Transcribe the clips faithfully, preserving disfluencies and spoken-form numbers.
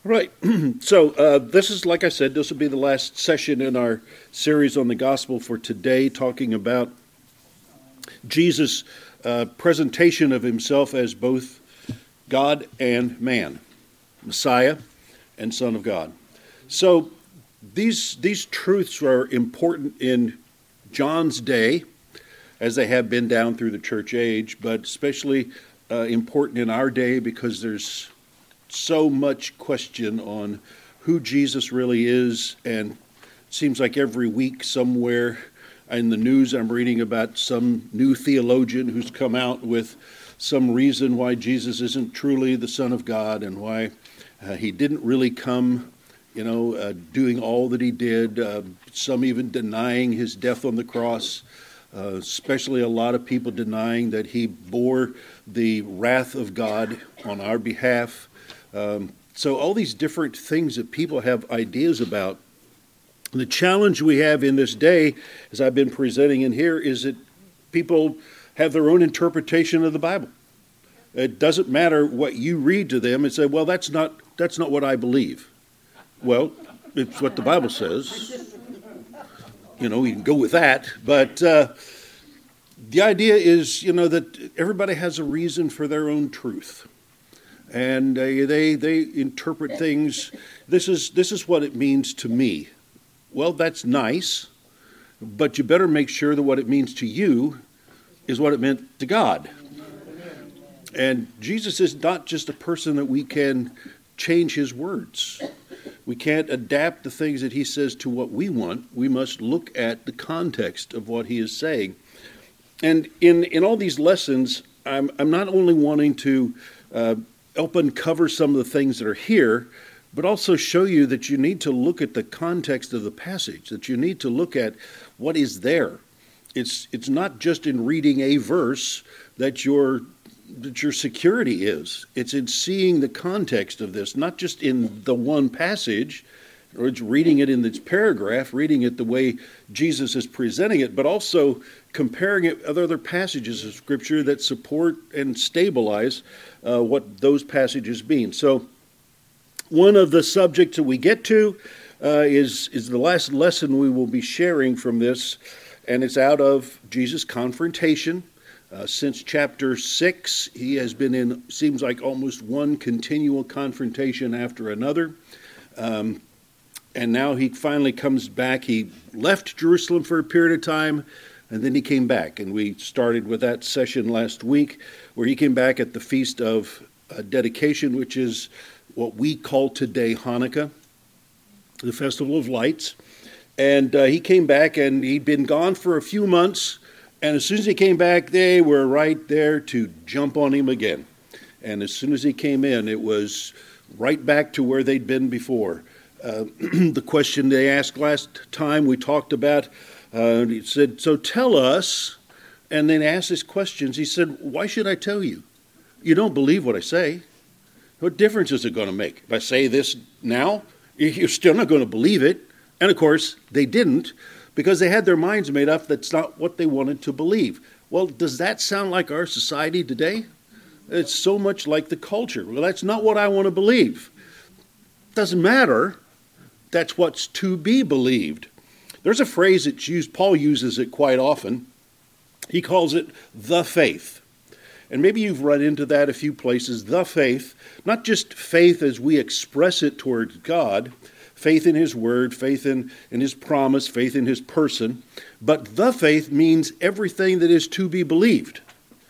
Right. So uh, this is, like I said, this will be the last session in our series on the gospel for today, talking about Jesus' uh, presentation of himself as both God and man, Messiah and Son of God. So these these truths are important in John's day, as they have been down through the church age, but especially uh, important in our day because there's so much question on who Jesus really is, and it seems like every week somewhere in the news I'm reading about some new theologian who's come out with some reason why Jesus isn't truly the Son of God and why uh, he didn't really come, you know, uh, doing all that he did, uh, some even denying his death on the cross, uh, especially a lot of people denying that he bore the wrath of God on our behalf. Um, so all these different things that people have ideas about. The challenge we have in this day, as I've been presenting in here, is that people have their own interpretation of the Bible. It doesn't matter what you read to them and say, well, that's not that's not what I believe. Well, it's what the Bible says. You know, you can go with that. But uh, the idea is, you know, that everybody has a reason for their own truth. And uh, they they interpret things. This is this is what it means to me. Well, that's nice, but you better make sure that what it means to you is what it meant to God. And Jesus is not just a person that we can change his words. We can't adapt the things that he says to what we want. We must look at the context of what he is saying. And in in all these lessons, I'm I'm not only wanting to uh, help uncover some of the things that are here, but also show you that you need to look at the context of the passage, that you need to look at what is there. It's it's not just in reading a verse that your that your security is. It's in seeing the context of this, not just in the one passage, or it's reading it in this paragraph, reading it the way Jesus is presenting it, but also comparing it with other passages of Scripture that support and stabilize uh, what those passages mean. So one of the subjects that we get to uh, is, is the last lesson we will be sharing from this, and it's out of Jesus' confrontation. Uh, since chapter six, he has been in, seems like almost one continual confrontation after another. Um, and now he finally comes back. He left Jerusalem for a period of time, and then he came back. And we started with that session last week, where he came back at the Feast of uh, Dedication, which is what we call today Hanukkah, the Festival of Lights. And uh, he came back, and he'd been gone for a few months. And as soon as he came back, they were right there to jump on him again. And as soon as he came in, it was right back to where they'd been before. Uh, the question they asked last time we talked about, uh, he said, so tell us, and then asked his questions. He said, why should I tell you? You don't believe what I say. What difference is it going to make? If I say this now, you're still not going to believe it. And of course, they didn't, because they had their minds made up that's not what they wanted to believe. Well, does that sound like our society today? It's so much like the culture. Well, that's not what I want to believe. Doesn't matter. That's what's to be believed. There's a phrase that's used, Paul uses it quite often. He calls it the faith. And maybe you've run into that a few places, the faith, not just faith as we express it towards God, faith in his word, faith in, in his promise, faith in his person, but the faith means everything that is to be believed.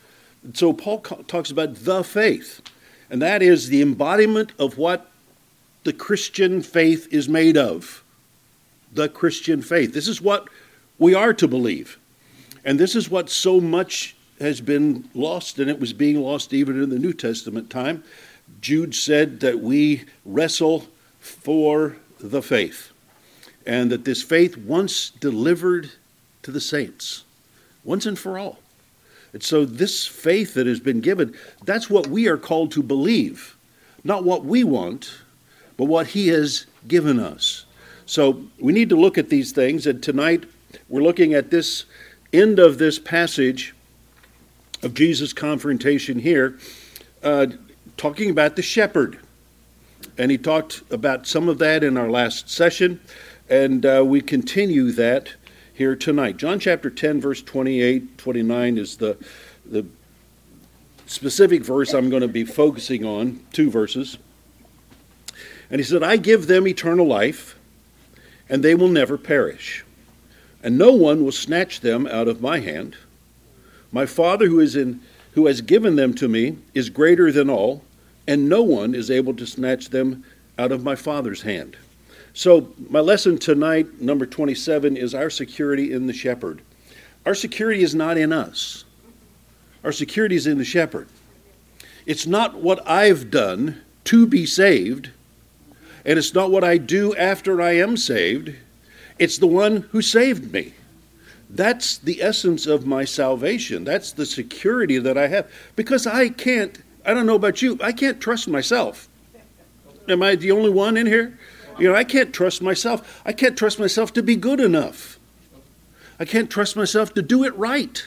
So Paul talks about the faith, and that is the embodiment of what the Christian faith is made of. The Christian faith. This is what we are to believe. And this is what so much has been lost, and it was being lost even in the New Testament time. Jude said that we wrestle for the faith, and that this faith once delivered to the saints, once and for all. And so this faith that has been given, that's what we are called to believe, not what we want, but what he has given us. So we need to look at these things, and tonight we're looking at this end of this passage of Jesus' confrontation here, uh, talking about the shepherd. And he talked about some of that in our last session, and uh, we continue that here tonight. John chapter ten, verse twenty-eight, twenty-nine is the, the specific verse I'm going to be focusing on, two verses. And he said, I give them eternal life, and they will never perish, and no one will snatch them out of my hand. My Father who is in, who has given them to me is greater than all, and no one is able to snatch them out of my Father's hand. So my lesson tonight, number twenty-seven, is our security in the shepherd. Our security is not in us. Our security is in the shepherd. It's not what I've done to be saved, and it's not what I do after I am saved. It's the one who saved me. That's the essence of my salvation. That's the security that I have. Because I can't, I don't know about you, I can't trust myself. Am I the only one in here? You know, I can't trust myself. I can't trust myself to be good enough. I can't trust myself to do it right.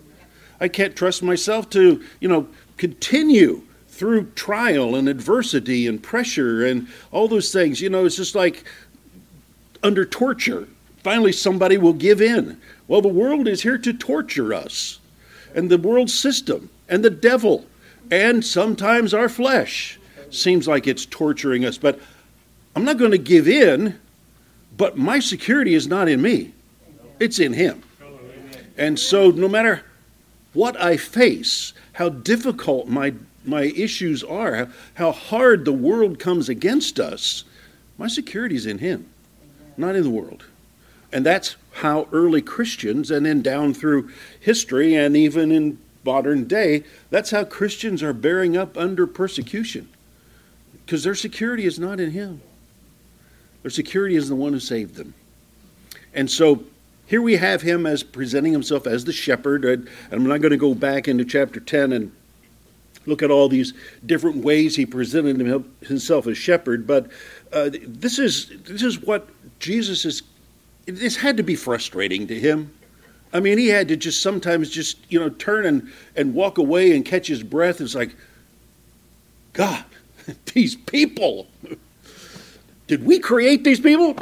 I can't trust myself to, you know, continue through trial and adversity and pressure and all those things. You know, it's just like under torture. Finally, somebody will give in. Well, the world is here to torture us, and the world system, and the devil, and sometimes our flesh seems like it's torturing us. But I'm not going to give in, but my security is not in me. It's in him. And so no matter what I face, how difficult my my issues are, how, how hard the world comes against us, my security is in him, not in the world. And that's how early Christians, and then down through history and even in modern day, that's how Christians are bearing up under persecution. Because their security is not in him. Their security is the one who saved them. And so here we have him as presenting himself as the shepherd. And I'm not going to go back into chapter ten and look at all these different ways he presented himself as shepherd. But uh, this is this is what Jesus is. This had to be frustrating to him. I mean, he had to just sometimes just, you know, turn and, and walk away and catch his breath. It's like, God, these people. Did we create these people?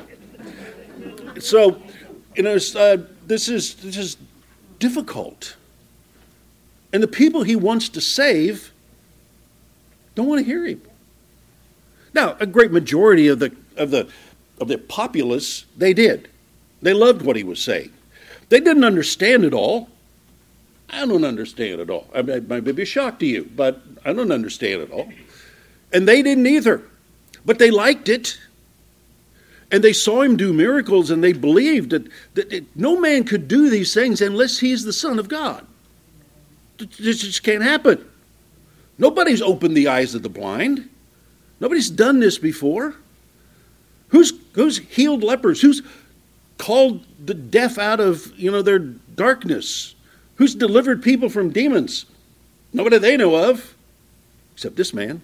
So, you know, uh, this is this is difficult. And the people he wants to save don't want to hear him. Now, a great majority of the of the of the populace, they did. They loved what he was saying. They didn't understand it all. I don't understand it all. I mean, it might be a shock to you, but I don't understand it all. And they didn't either. But they liked it. And they saw him do miracles, and they believed that, that it, no man could do these things unless he's the Son of God. This just can't happen. Nobody's opened the eyes of the blind. Nobody's done this before. Who's who's healed lepers? Who's called the deaf out of, you know, their darkness? Who's delivered people from demons? Nobody they know of, except this man.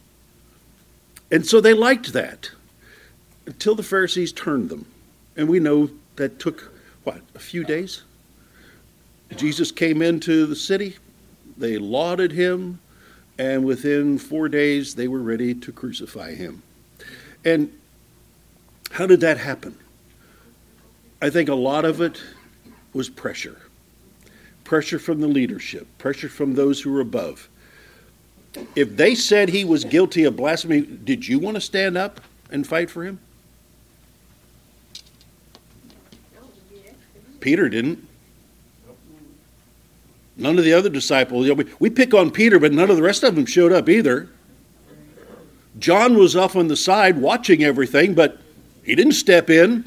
And so they liked that until the Pharisees turned them. And we know that took, what, a few days? Jesus came into the city. They lauded him. And within four days, they were ready to crucify him. And how did that happen? I think a lot of it was pressure. Pressure from the leadership. Pressure from those who were above. If they said he was guilty of blasphemy, did you want to stand up and fight for him? Peter didn't. None of the other disciples. You know, we, we pick on Peter, but none of the rest of them showed up either. John was off on the side watching everything, but he didn't step in.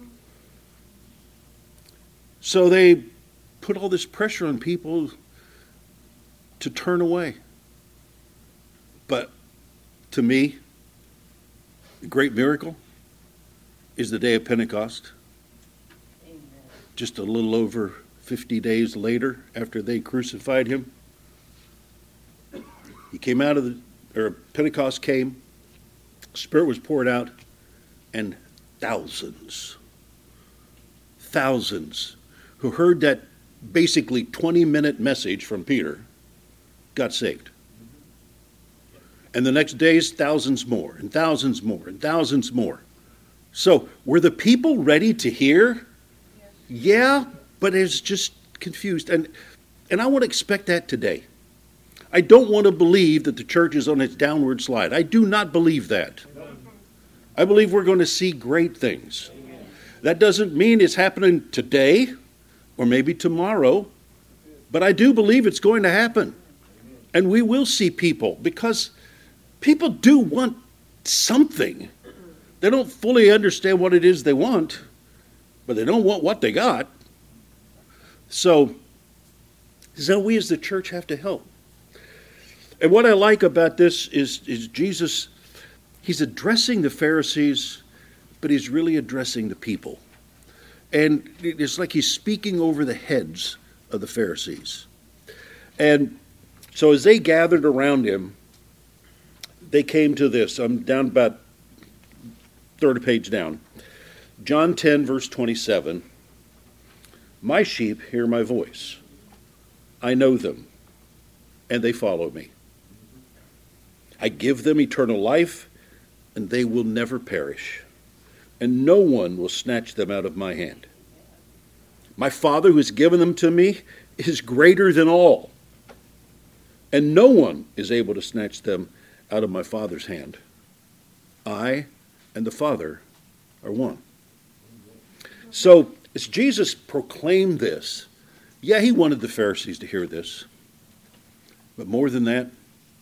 So they put all this pressure on people to turn away. But to me, the great miracle is the day of Pentecost. Amen. Just a little over fifty days later, after they crucified him, he came out of the, or Pentecost came, Spirit was poured out, and thousands, thousands who heard that basically twenty-minute message from Peter got saved. And the next days, thousands more, and thousands more, and thousands more. So, were the people ready to hear? Yeah, but it's just confused. And, and I would expect that today. I don't want to believe that the church is on its downward slide. I do not believe that. I believe we're going to see great things. That doesn't mean it's happening today or maybe tomorrow, but I do believe it's going to happen. And we will see people, because people do want something. They don't fully understand what it is they want, but they don't want what they got. So, so we as the church have to help. And what I like about this is, is Jesus, he's addressing the Pharisees, but he's really addressing the people. And it's like he's speaking over the heads of the Pharisees. And so as they gathered around him, they came to this. I'm down about third page down. John ten, verse twenty-seven. My sheep hear my voice. I know them, and they follow me. I give them eternal life, and they will never perish, and no one will snatch them out of my hand. My Father who has given them to me is greater than all, and no one is able to snatch them out of my Father's hand. I and the Father are one. So, as Jesus proclaimed this, yeah, he wanted the Pharisees to hear this, but more than that,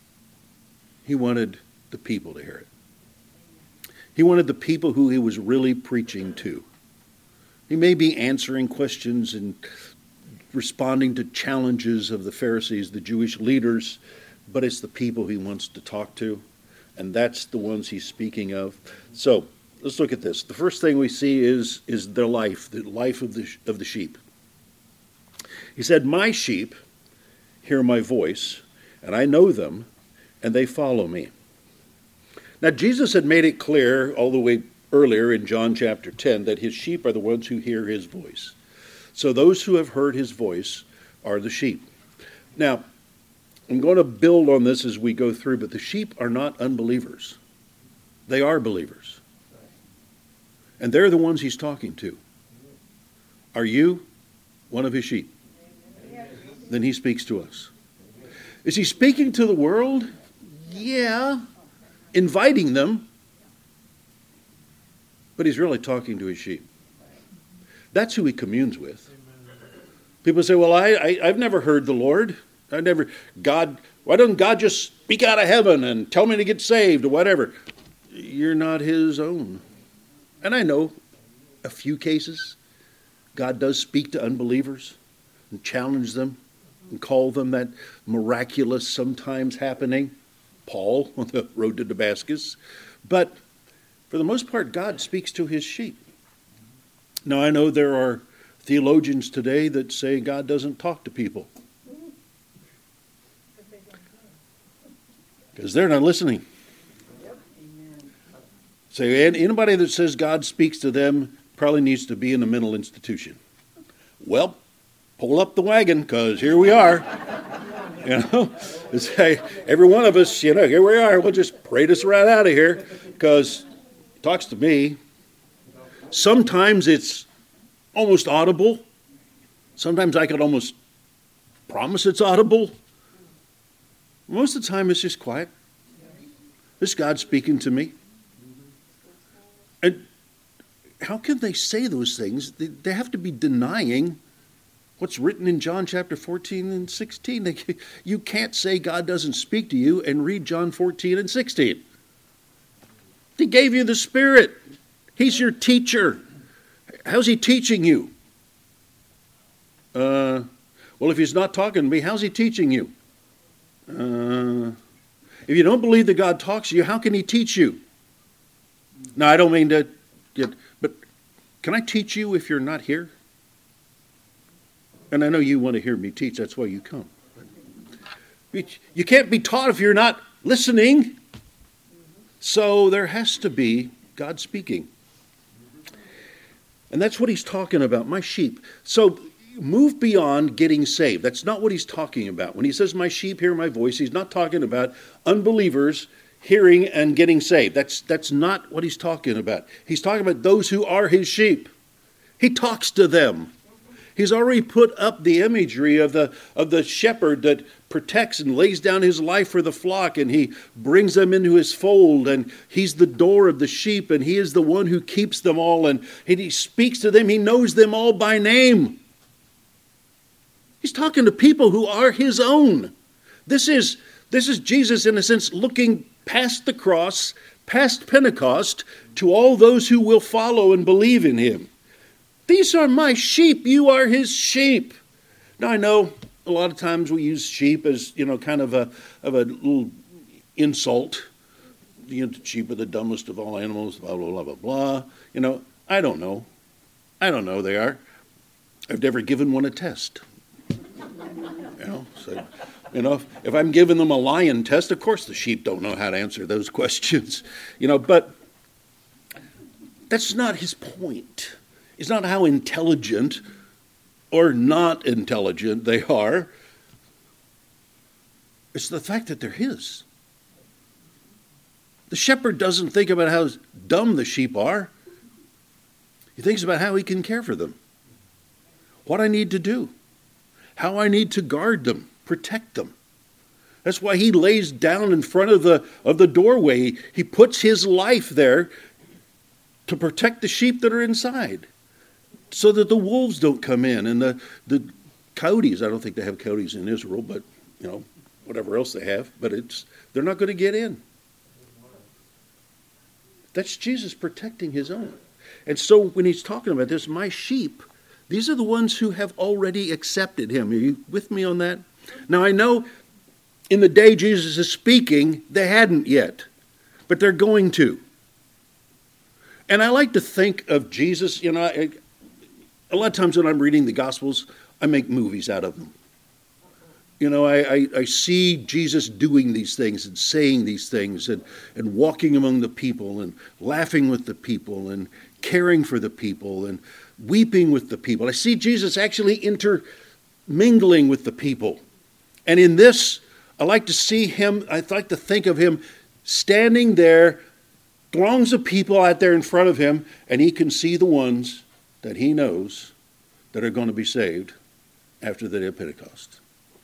he wanted the people to hear it. He wanted the people who he was really preaching to. He may be answering questions and responding to challenges of the Pharisees, the Jewish leaders, but it's the people he wants to talk to, and that's the ones he's speaking of. So let's look at this. The first thing we see is, is their life, the life of the, of the sheep. He said, my sheep hear my voice, and I know them, and they follow me. Now, Jesus had made it clear all the way earlier in John chapter ten that his sheep are the ones who hear his voice. So those who have heard his voice are the sheep. Now, I'm going to build on this as we go through, but the sheep are not unbelievers. They are believers. And they're the ones he's talking to. Are you one of his sheep? Then he speaks to us. Is he speaking to the world? Yeah, inviting them, but he's really talking to his sheep. That's who he communes with. People say, well, I, I, I've never heard the Lord. I never, God, why doesn't God just speak out of heaven and tell me to get saved or whatever? You're not his own. And I know a few cases God does speak to unbelievers and challenge them and call them that miraculous sometimes happening. Paul on the road to Damascus. But for the most part, God speaks to his sheep. Now, I know there are theologians today that say God doesn't talk to people, because they're not listening. So anybody that says God speaks to them probably needs to be in a mental institution. Well, pull up the wagon, because here we are. You know, say every one of us, you know, here we are. We'll just pray this right out of here, because he talks to me. Sometimes it's almost audible. Sometimes I could almost promise it's audible. Most of the time it's just quiet. This God speaking to me. And how can they say those things? They, they have to be denying what's written in John chapter fourteen and sixteen. They, you can't say God doesn't speak to you and read John fourteen and sixteen. He gave you the Spirit. He's your teacher. How's he teaching you? Uh, well, if he's not talking to me, how's he teaching you? Uh, if you don't believe that God talks to you, how can he teach you? Now, I don't mean to get, but can I teach you if you're not here? And I know you want to hear me teach, that's why you come. You can't be taught if you're not listening. So there has to be God speaking. And that's what he's talking about, my sheep. So move beyond getting saved. That's not what he's talking about. When he says, my sheep hear my voice, he's not talking about unbelievers hearing and getting saved. That's, that's not what he's talking about. He's talking about those who are his sheep. He talks to them. He's already put up the imagery of the, of the shepherd that protects and lays down his life for the flock, and he brings them into his fold, and he's the door of the sheep, and he is the one who keeps them all, and he speaks to them. He knows them all by name. He's talking to people who are his own. This is, this is Jesus, in a sense, looking past the cross, past Pentecost, to all those who will follow and believe in him. These are my sheep. You are his sheep. Now, I know a lot of times we use sheep as, you know, kind of a of a little insult. You know, sheep are the dumbest of all animals, blah, blah, blah, blah, blah. You know, I don't know. I don't know they are. I've never given one a test. You know, so, you know, if, if I'm giving them a lion test, of course the sheep don't know how to answer those questions. You know, but that's not his point. It's not how intelligent or not intelligent they are. It's the fact that they're his. The shepherd doesn't think about how dumb the sheep are. He thinks about how he can care for them, what I need to do, how I need to guard them, protect them. That's why he lays down in front of the, of the doorway. He puts his life there to protect the sheep that are inside, so that the wolves don't come in, and the, the coyotes. I don't think they have coyotes in Israel, but, you know, whatever else they have. But it's they're not going to get in. That's Jesus protecting his own. And so when he's talking about this, my sheep, these are the ones who have already accepted him. Are you with me on that? Now, I know in the day Jesus is speaking, they hadn't yet, but they're going to. And I like to think of Jesus, you know, I, a lot of times when I'm reading the Gospels, I make movies out of them. You know, I, I, I see Jesus doing these things and saying these things and, and walking among the people and laughing with the people and caring for the people and weeping with the people. I see Jesus actually intermingling with the people. And in this, I like to see him, I like to think of him standing there, throngs of people out there in front of him, and he can see the ones that he knows that are going to be saved after the day of Pentecost.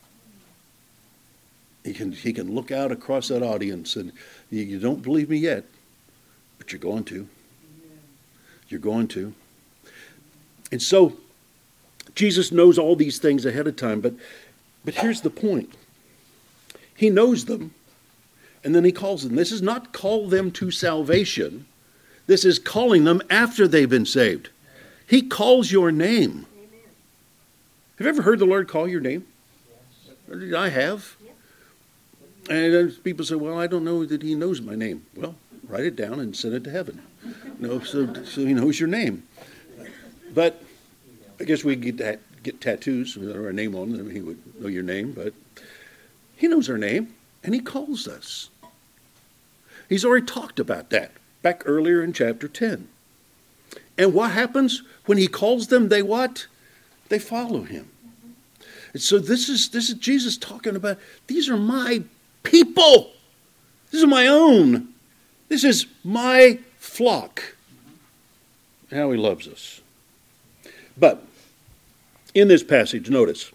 He can, he can look out across that audience, and you, you don't believe me yet, but you're going to. You're going to. And so, Jesus knows all these things ahead of time, but, but here's the point. He knows them, and then he calls them. This is not call them to salvation. This is calling them after they've been saved. He calls your name. Have you ever heard the Lord call your name? Yes. I have. And people say, well, I don't know that he knows my name. Well, write it down and send it to heaven. No, so, so he knows your name. But I guess we get that, get tattoos with our name on them. He would know your name, but he knows our name, and he calls us. He's already talked about that back earlier in chapter ten. And what happens when he calls them? They what? They follow him. And so this is this is Jesus talking about, these are my people. This is my own. This is my flock. How he loves us. But in this passage, notice,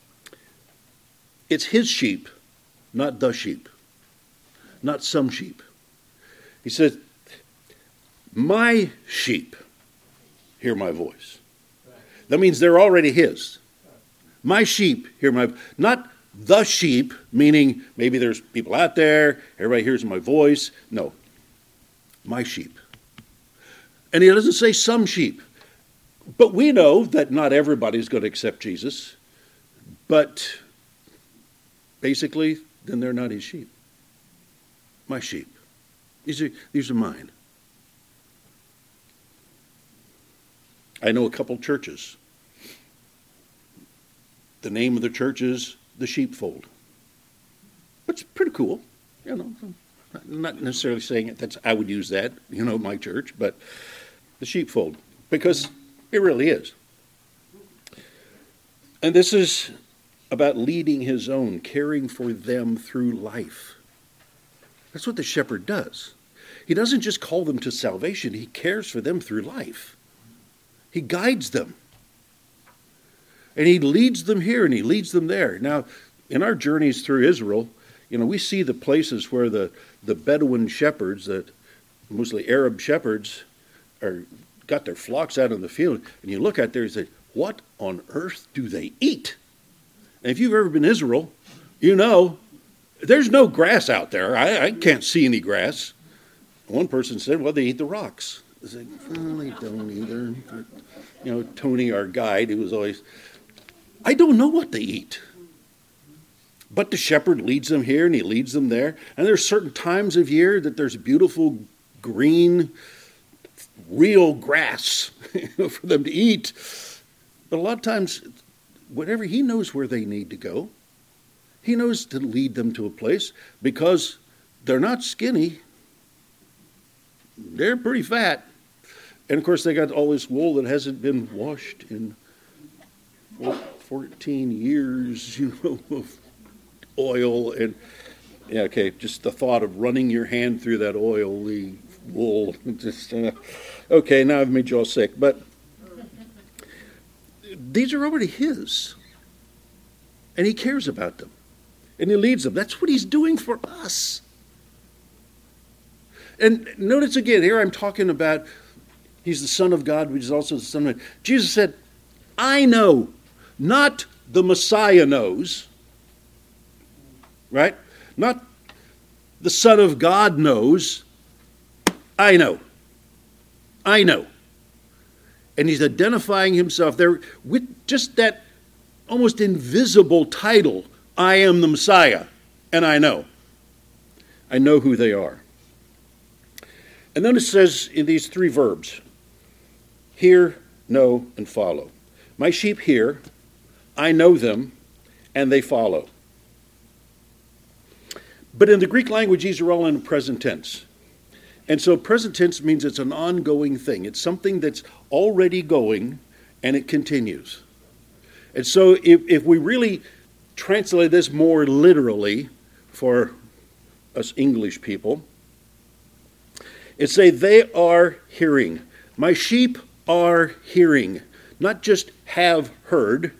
it's his sheep, not the sheep, not some sheep. He says, my sheep hear my voice. That means they're already his. My sheep hear my, not the sheep, meaning maybe there's people out there, everybody hears my voice. No, my sheep. And he doesn't say some sheep. But we know that not everybody's going to accept Jesus. But basically, then they're not his sheep. My sheep. These are, these are mine. I know a couple churches. The name of the church is the Sheepfold. It's pretty cool. You know, I'm not necessarily saying it. That's I would use that, you know, my church, but the Sheepfold, because it really is. And this is about leading his own, caring for them through life. That's what the shepherd does. He doesn't just call them to salvation, he cares for them through life. He guides them. And he leads them here and he leads them there. Now, in our journeys through Israel, you know, we see the places where the, the Bedouin shepherds, the mostly Arab shepherds, are got their flocks out in the field, and you look out there and say, what on earth do they eat? And if you've ever been to Israel, you know there's no grass out there. I, I can't see any grass. One person said, well, they eat the rocks. I was like, well, they don't either. But, you know, Tony, our guide, who was always, I don't know what they eat. But the shepherd leads them here and he leads them there. And there's certain times of year that there's beautiful green, real grass for them to eat. But a lot of times, whatever, he knows where they need to go. He knows to lead them to a place because they're not skinny. They're pretty fat. And of course, they got all this wool that hasn't been washed in fourteen years, you know, of oil. And yeah, okay, just the thought of running your hand through that oily wool. Just uh, okay, now I've made you all sick. But these are already his. And he cares about them. And he leads them. That's what he's doing for us. And notice again, here I'm talking about he's the Son of God, which is also the Son of Man. Jesus said, I know, not the Messiah knows, right? Not the Son of God knows. I know. I know. And he's identifying himself there with just that almost invisible title, I am the Messiah, and I know. I know who they are. And then it says in these three verbs, hear, know, and follow. My sheep hear, I know them, and they follow. But in the Greek language, these are all in the present tense. And so present tense means it's an ongoing thing. It's something that's already going, and it continues. And so if, if we really translate this more literally for us English people, it say they are hearing. My sheep are hearing, not just have heard.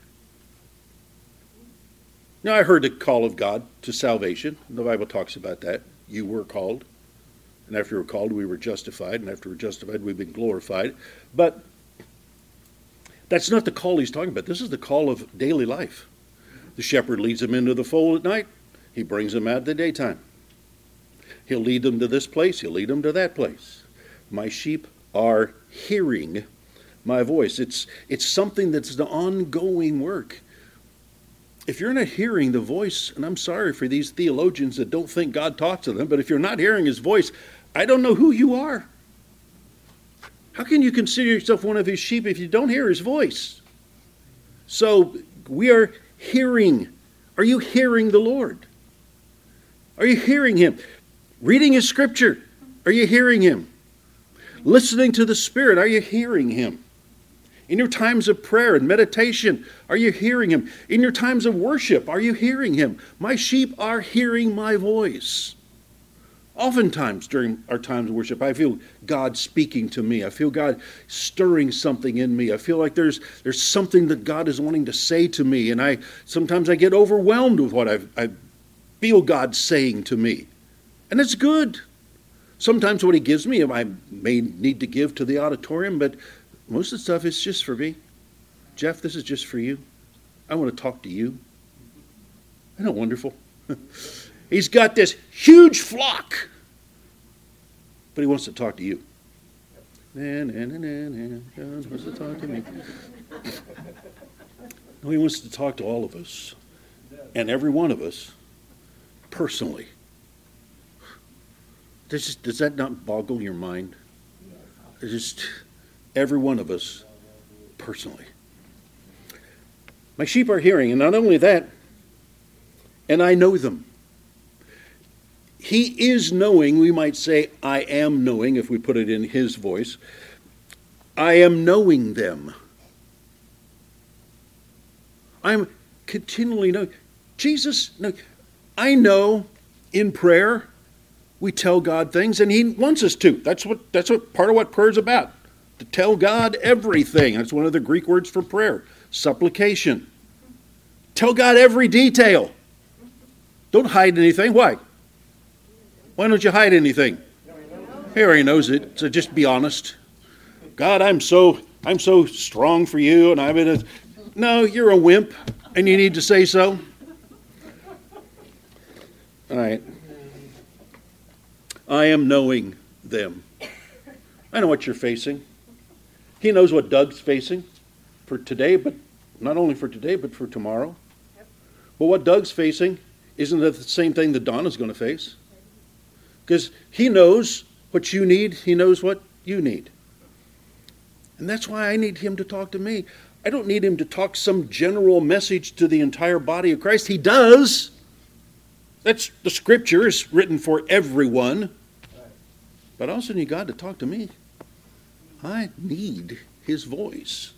Now I heard the call of God to salvation. The Bible talks about that. You were called. And after we were called, we were justified. And after we were justified, we've been glorified. But that's not the call he's talking about. This is the call of daily life. The shepherd leads them into the fold at night. He brings them out in the daytime. He'll lead them to this place. He'll lead them to that place. My sheep are hearing my voice. It's, it's something that's an ongoing work. If you're not hearing the voice, and I'm sorry for these theologians that don't think God talks to them, but if you're not hearing his voice, I don't know who you are. How can you consider yourself one of his sheep if you don't hear his voice? So we are hearing. Are you hearing the Lord? Are you hearing him? Reading his scripture. Are you hearing him? Listening to the Spirit. Are you hearing him? In your times of prayer and meditation, are you hearing him? In your times of worship, are you hearing him? My sheep are hearing my voice. Oftentimes during our times of worship, I feel God speaking to me. I feel God stirring something in me. I feel like there's there's something that God is wanting to say to me. And I sometimes I get overwhelmed with what I've, I feel God saying to me. And it's good. Sometimes what he gives me, I may need to give to the auditorium, but most of the stuff is just for me. Jeff, this is just for you. I want to talk to you. Isn't that wonderful? He's got this huge flock, but he wants to talk to you. Na, na, na, na, na. God wants to talk to me. No, he wants to talk to all of us, and every one of us, personally. Does, just, does that not boggle your mind? It's just every one of us, personally. My sheep are hearing, and not only that, and I know them. He is knowing, we might say, I am knowing, if we put it in his voice. I am knowing them. I'm continually knowing. Jesus, no, I know in prayer we tell God things, and he wants us to. That's what that's what part of what prayer is about. To tell God everything. That's one of the Greek words for prayer. Supplication. Tell God every detail. Don't hide anything. Why? Why don't you hide anything? He already knows it, so just be honest. God, I'm so I'm so strong for you, and I'm in a... No, you're a wimp, and you need to say so. All right. I am knowing them. I know what you're facing. He knows what Doug's facing for today, but not only for today, but for tomorrow. Yep. But what Doug's facing isn't that the same thing that Donna's going to face? Because he knows what you need. He knows what you need. And that's why I need him to talk to me. I don't need him to talk some general message to the entire body of Christ. He does. That's the scripture is written for everyone. But also need God to talk to me. I need his voice.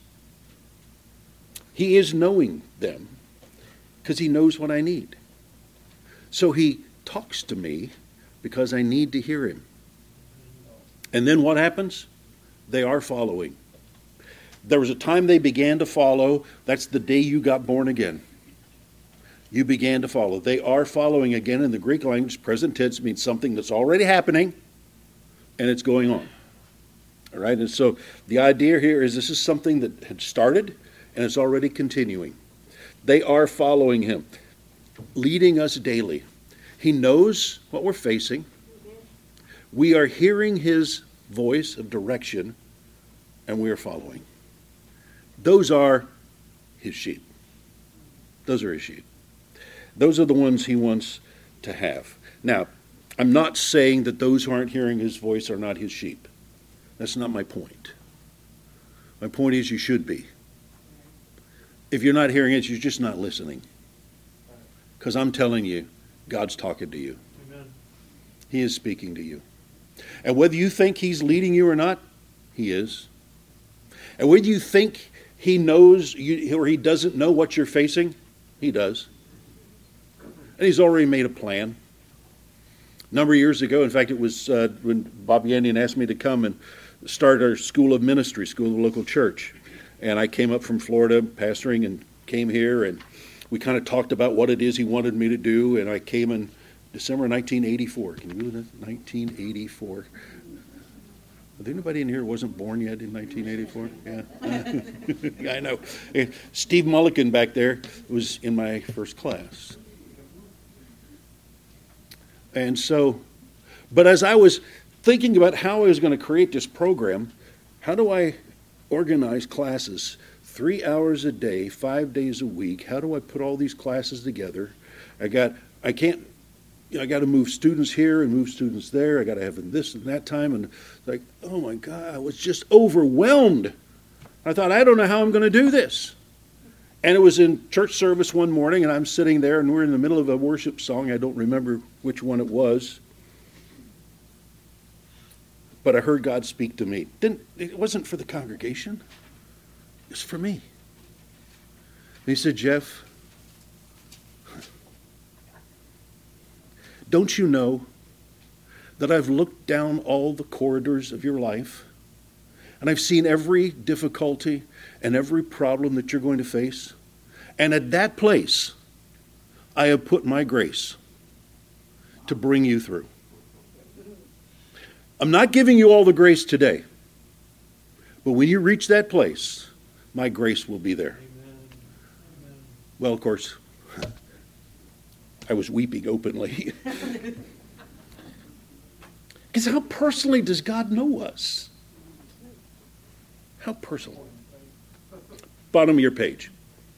He is knowing them because he knows what I need. So he talks to me because I need to hear him. And then what happens? They are following. There was a time they began to follow. That's the day you got born again. You began to follow. They are following again. In the Greek language, present tense means something that's already happening and it's going on. All right, and so the idea here is this is something that had started and it's already continuing. They are following him, leading us daily. He knows what we're facing. We are hearing his voice of direction, and we are following. Those are his sheep. Those are his sheep. Those are the ones he wants to have. Now, I'm not saying that those who aren't hearing his voice are not his sheep. That's not my point. My point is you should be. If you're not hearing it, you're just not listening. Because I'm telling you, God's talking to you. Amen. He is speaking to you. And whether you think he's leading you or not, he is. And whether you think he knows you, or he doesn't know what you're facing, he does. And he's already made a plan. A number of years ago, in fact, it was uh, when Bob Yandian asked me to come and start our School of Ministry, School of the Local Church. And I came up from Florida pastoring and came here, and we kind of talked about what it is he wanted me to do. And I came in December nineteen eighty-four. Can you believe that? nineteen eighty-four. Was anybody in here who wasn't born yet in nineteen eighty-four? Yeah. I know. Steve Mulligan back there was in my first class. And so, but as I was thinking about how I was going to create this program, how do I organize classes three hours a day, five days a week? How do I put all these classes together? I got, I can't, you know, I got to move students here and move students there. I got to have them this and that time. And like, oh my God, I was just overwhelmed. I thought, I don't know how I'm going to do this. And it was in church service one morning, and I'm sitting there, and we're in the middle of a worship song. I don't remember which one it was. But I heard God speak to me. Didn't, it wasn't for the congregation. It was for me. And he said, Jeff, don't you know that I've looked down all the corridors of your life, and I've seen every difficulty and every problem that you're going to face? And at that place, I have put my grace to bring you through. I'm not giving you all the grace today, but when you reach that place, my grace will be there. Amen. Amen. Well, of course, I was weeping openly. Because how personally does God know us? How personal? Bottom of your page.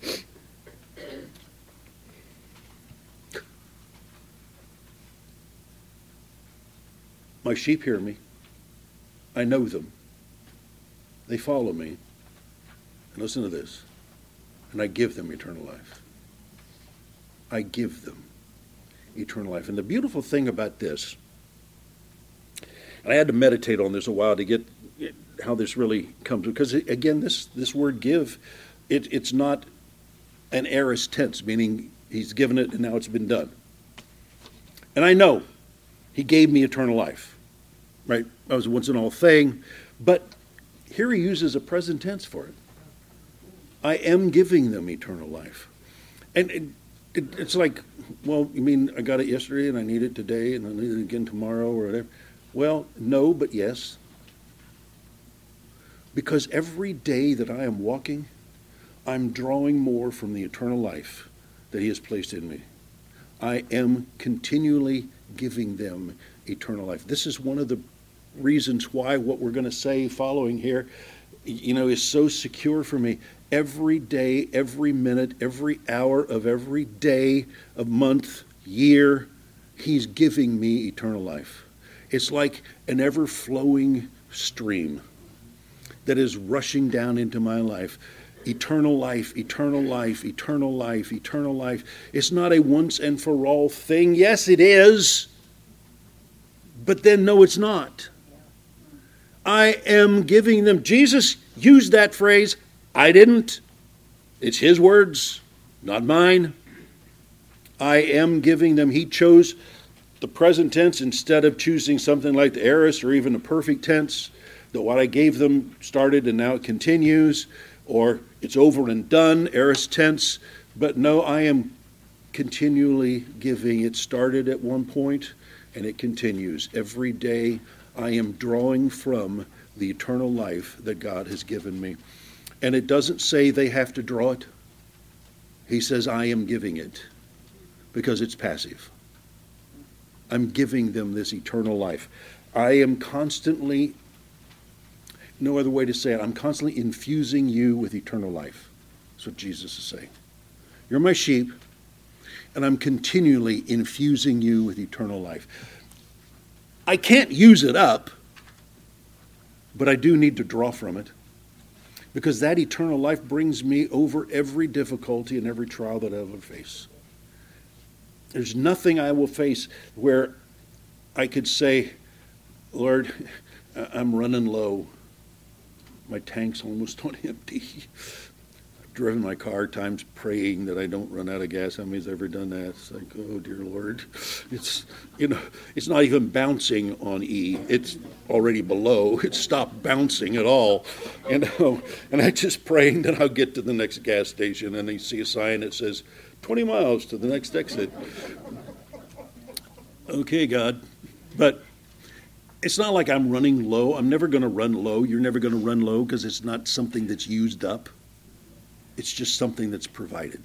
My sheep hear me. I know them. They follow me. And listen to this. And I give them eternal life. I give them eternal life. And the beautiful thing about this, and I had to meditate on this a while to get how this really comes, because again, this this word give, it, it's not an aorist tense, meaning he's given it and now it's been done. And I know he gave me eternal life, right? That was a once and all thing. But here he uses a present tense for it. I am giving them eternal life. And it, it, it's like, well, you mean I got it yesterday and I need it today and I need it again tomorrow or whatever? Well, no, but yes. Because every day that I am walking, I'm drawing more from the eternal life that he has placed in me. I am continually giving them eternal life. This is one of the reasons why what we're going to say following here, you know, is so secure for me. Every day, every minute, every hour of every day, of month, year, he's giving me eternal life. It's like an ever-flowing stream that is rushing down into my life. Eternal life, eternal life, eternal life, eternal life. It's not a once and for all thing. Yes, it is. But then, no, it's not. I am giving them. Jesus used that phrase. I didn't. It's his words, not mine. I am giving them. He chose the present tense instead of choosing something like the aorist or even the perfect tense. That what I gave them started and now it continues, or it's over and done, aorist tense. But no, I am continually giving. It started at one point and it continues. Every day I am drawing from the eternal life that God has given me. And it doesn't say they have to draw it. He says I am giving it because it's passive. I'm giving them this eternal life. I am constantly, no other way to say it, I'm constantly infusing you with eternal life. That's what Jesus is saying. You're my sheep, and I'm continually infusing you with eternal life. I can't use it up, but I do need to draw from it, because that eternal life brings me over every difficulty and every trial that I ever face. There's nothing I will face where I could say, Lord, I'm running low. My tank's almost on empty. I've driven my car times praying that I don't run out of gas. How many's ever done that? It's like, oh dear Lord. It's, you know, it's not even bouncing on E. It's already below. It's stopped bouncing at all. And, uh, and I just praying that I'll get to the next gas station and I see a sign that says twenty miles to the next exit. Okay, God. But it's not like I'm running low. I'm never going to run low. You're never going to run low because it's not something that's used up. It's just something that's provided.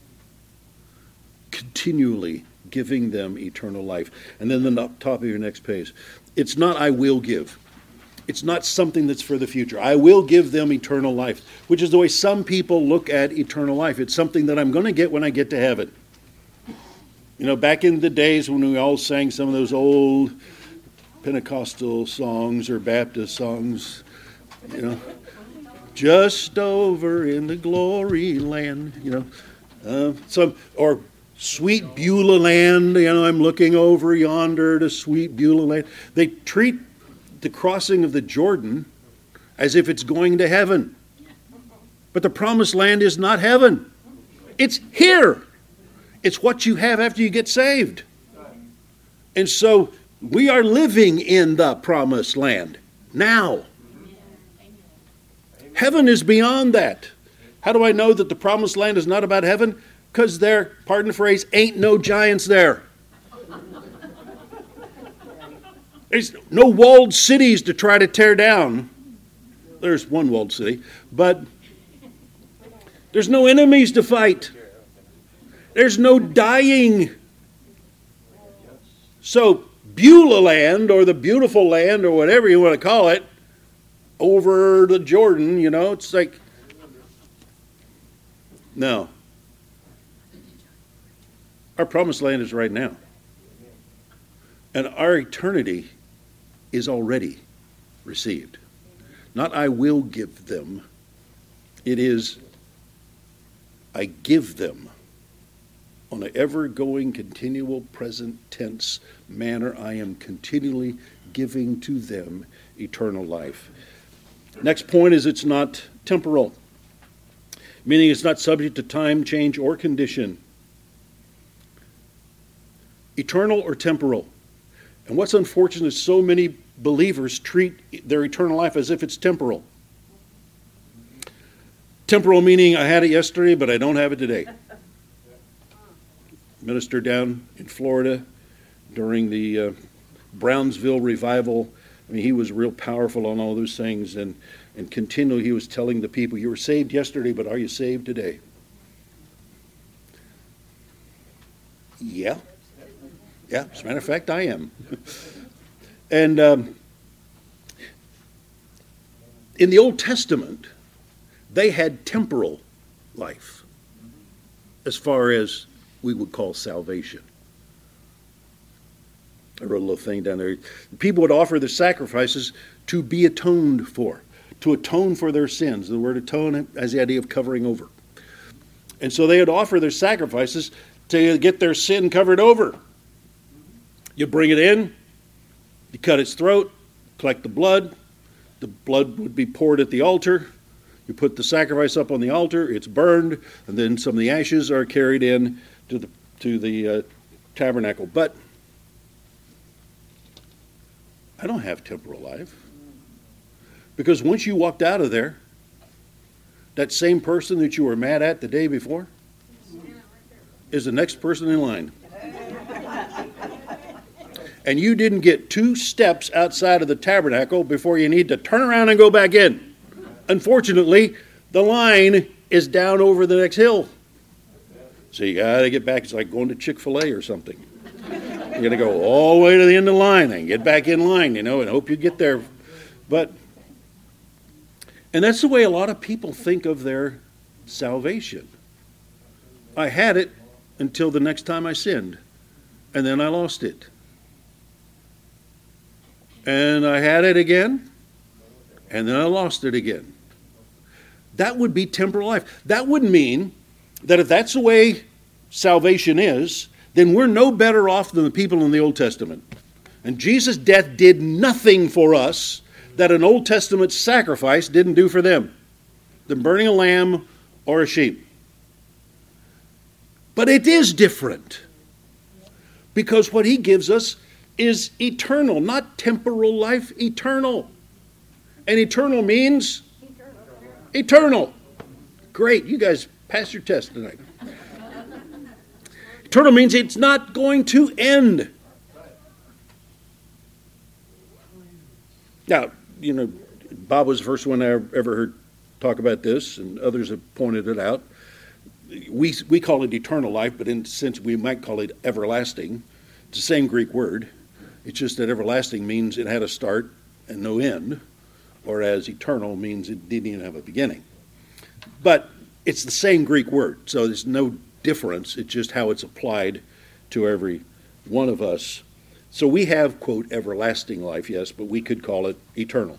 Continually giving them eternal life. And then the top of your next page. It's not I will give. It's not something that's for the future. I will give them eternal life, which is the way some people look at eternal life. It's something that I'm going to get when I get to heaven. You know, back in the days when we all sang some of those old Pentecostal songs or Baptist songs, you know, just over in the glory land, you know, uh, some or sweet Beulah land, you know, I'm looking over yonder to sweet Beulah land. They treat the crossing of the Jordan as if it's going to heaven. But the promised land is not heaven. It's here. It's what you have after you get saved. And so we are living in the promised land now. Heaven is beyond that. How do I know that the promised land is not about heaven? Because there, pardon the phrase, ain't no giants there. There's no walled cities to try to tear down. There's one walled city, but there's no enemies to fight. There's no dying. So Beulah land, or the beautiful land, or whatever you want to call it, over the Jordan, you know, it's like, no. Our promised land is right now. And our eternity is already received. Not I will give them. It is I give them. On an ever-going, continual, present tense manner, I am continually giving to them eternal life. Next point is it's not temporal. meaning it's not subject to time, change, or condition. Eternal or temporal. And what's unfortunate is so many believers treat their eternal life as if it's temporal. Temporal meaning I had it yesterday, but I don't have it today. Minister down in Florida during the uh, Brownsville revival. I mean, he was real powerful on all those things, and, and continually he was telling the people, you were saved yesterday, but are you saved today? Yeah. Yeah, as a matter of fact, I am. And um, in the Old Testament, they had temporal life as far as we would call salvation. I wrote a little thing down there. People would offer the sacrifices to be atoned for, to atone for their sins. The word atone has the idea of covering over. And so they would offer their sacrifices to get their sin covered over. You bring it in, you cut its throat, collect the blood. The blood would be poured at the altar. You put the sacrifice up on the altar, it's burned, and then some of the ashes are carried in to the to the uh, tabernacle. But I don't have temporal life. Because once you walked out of there, that same person that you were mad at the day before is the next person in line. And you didn't get two steps outside of the tabernacle before you need to turn around and go back in. Unfortunately, the line is down over the next hill. So you got to get back. It's like going to Chick-fil-A or something. You're going to go all the way to the end of the line and get back in line, you know, and hope you get there. But, and that's the way a lot of people think of their salvation. I had it until the next time I sinned, and then I lost it. And I had it again, and then I lost it again. That would be temporal life. That would mean that if that's the way salvation is, then we're no better off than the people in the Old Testament. And Jesus' death did nothing for us that an Old Testament sacrifice didn't do for them, than burning a lamb or a sheep. But it is different, because what he gives us is eternal, not temporal life, eternal. And eternal means eternal. eternal. Great, you guys passed your test tonight. Eternal means it's not going to end. Now, you know, Bob was the first one I ever heard talk about this, and others have pointed it out. We we call it eternal life, but in a sense we might call it everlasting. It's the same Greek word. It's just that everlasting means it had a start and no end, whereas eternal means it didn't even have a beginning. But it's the same Greek word, so there's no difference. It's just how it's applied to every one of us. So we have, quote, everlasting life, yes, but we could call it eternal.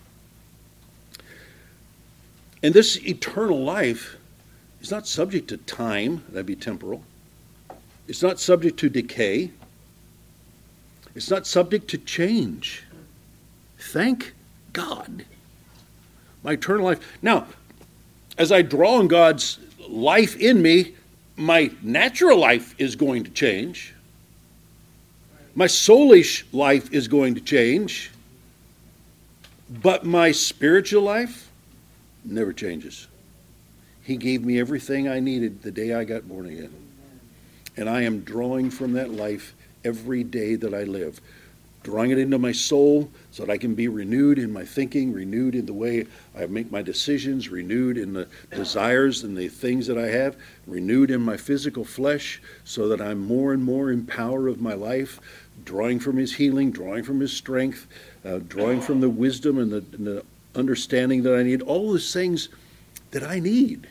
And this eternal life is not subject to time, that'd be temporal. It's not subject to decay. It's not subject to change. Thank God. My eternal life. Now, as I draw on God's life in me, my natural life is going to change. My soulish life is going to change. But my spiritual life never changes. He gave me everything I needed the day I got born again. And I am drawing from that life every day that I live, drawing it into my soul so that I can be renewed in my thinking, renewed in the way I make my decisions, renewed in the desires and the things that I have, renewed in my physical flesh so that I'm more and more in power of my life, drawing from his healing, drawing from his strength, uh, drawing from the wisdom and the, and the understanding that I need, all those things that I need.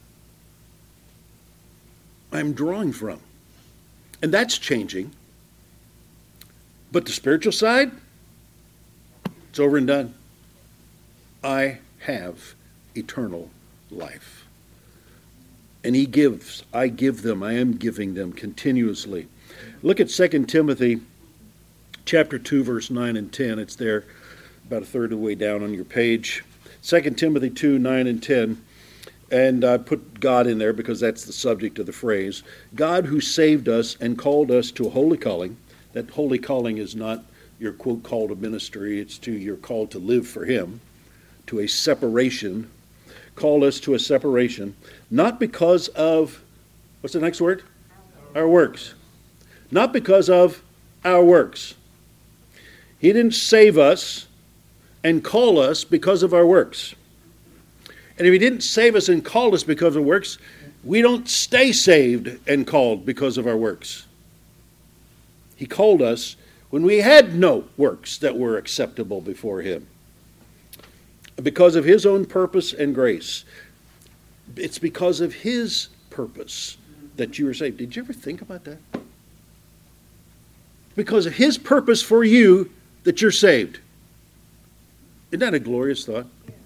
I'm drawing from. And that's changing. But the spiritual side, it's over and done. I have eternal life. And he gives, I give them, I am giving them continuously. Look at Second Timothy chapter two, verse nine and ten. It's there about a third of the way down on your page. Second Timothy two, nine and ten. and I put God in there because that's the subject of the phrase. God who saved us and called us to a holy calling. That holy calling is not your, quote, call to ministry. It's to your call to live for him, to a separation. Called us to a separation, not because of, what's the next word? Our works. Not because of our works. He didn't save us and call us because of our works. And if he didn't save us and call us because of works, we don't stay saved and called because of our works. He called us when we had no works that were acceptable before him, because of his own purpose and grace. It's because of his purpose that you were saved. Did you ever think about that? Because of his purpose for you that you're saved. Isn't that a glorious thought?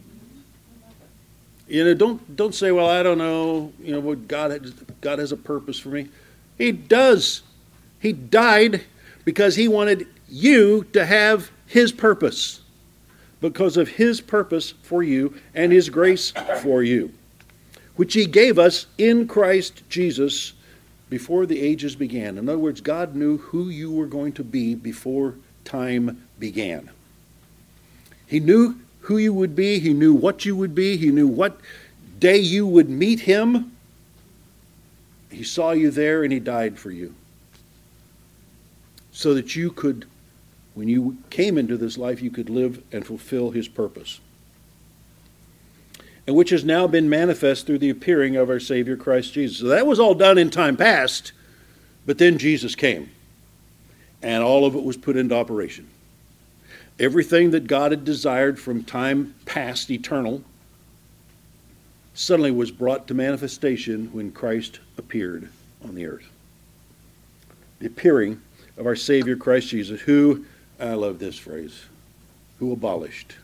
You know, don't don't say, well, I don't know, you know, what God has, God has a purpose for me. He does. He died because he wanted you to have his purpose. Because of his purpose for you and his grace for you, which he gave us in Christ Jesus before the ages began. In other words, God knew who you were going to be before time began. He knew who you would be. He knew what you would be. He knew what day you would meet him. He saw you there and he died for you, so that you could, when you came into this life, you could live and fulfill his purpose, and which has now been manifest through the appearing of our Savior Christ Jesus. So that was all done in time past, but then Jesus came, and all of it was put into operation. Everything that God had desired from time past, eternal, suddenly was brought to manifestation when Christ appeared on the earth. The appearing of our Savior Christ Jesus, who, I love this phrase, who abolished.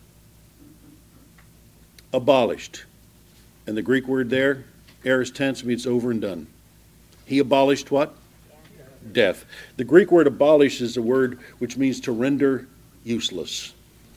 Abolished. And the Greek word there, aorist tense, means over and done. He abolished what? Death. The Greek word abolish is a word which means to render useless.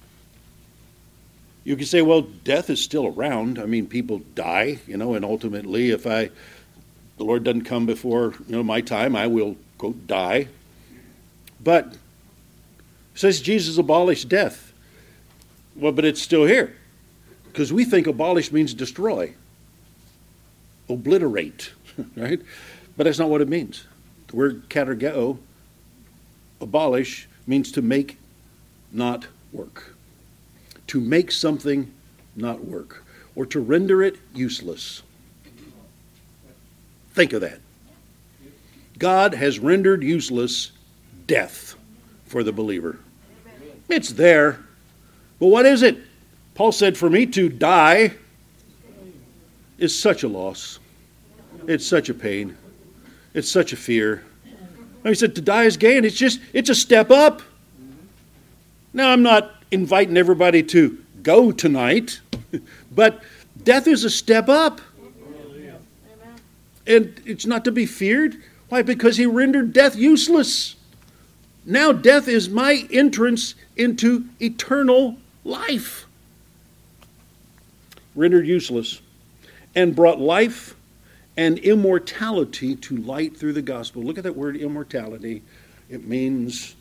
You can say, well, death is still around. I mean, people die, you know, and ultimately if I, the Lord doesn't come before, you know, my time, I will, quote, die. But it says Jesus abolished death. Well, but it's still here. Because we think abolish means destroy, obliterate, right? But that's not what it means. The word katergeo, abolish, means to make not work. To make something not work. Or to render it useless. Think of that. God has rendered useless death for the believer. It's there. But what is it? Paul said, for me to die is such a loss. It's such a pain. It's such a fear. He said to die is gain. It's just, it's a step up. Now, I'm not inviting everybody to go tonight, but death is a step up. And it's not to be feared. Why? Because he rendered death useless. Now death is my entrance into eternal life. Rendered useless, and brought life and immortality to light through the gospel. Look at that word immortality. It means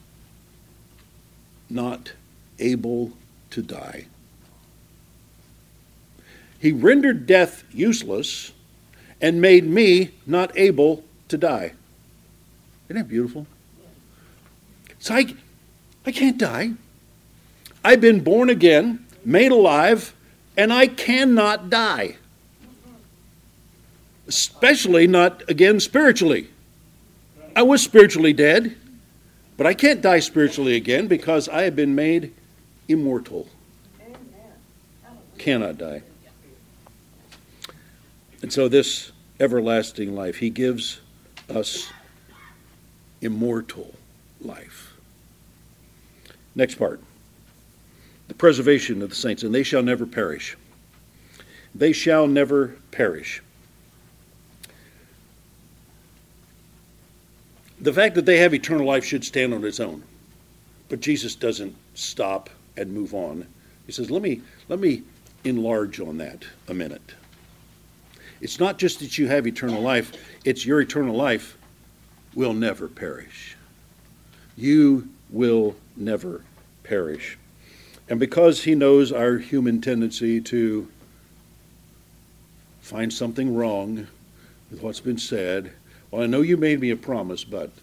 not able to die. He rendered death useless and made me not able to die. Isn't that beautiful? So I, I can't die. I've been born again, made alive, and I cannot die. Especially not, again, spiritually. I was spiritually dead, but I can't die spiritually again because I have been made immortal. Cannot die. And so this everlasting life, he gives us immortal life. Next part. The preservation of the saints, and they shall never perish. They shall never perish. The fact that they have eternal life should stand on its own. But Jesus doesn't stop and move on. He says, let me, let me enlarge on that a minute. It's not just that you have eternal life, it's your eternal life will never perish. You will never perish. And because he knows our human tendency to find something wrong with what's been said, well, I know you made me a promise, but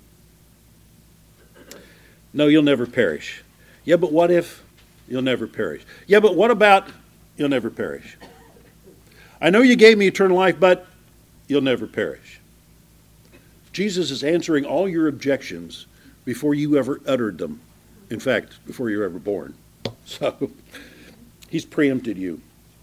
no, you'll never perish. Yeah, but what if? You'll never perish. Yeah, but what about? You'll never perish. I know you gave me eternal life, but you'll never perish. Jesus is answering all your objections before you ever uttered them. In fact, before you were ever born. So he's preempted you.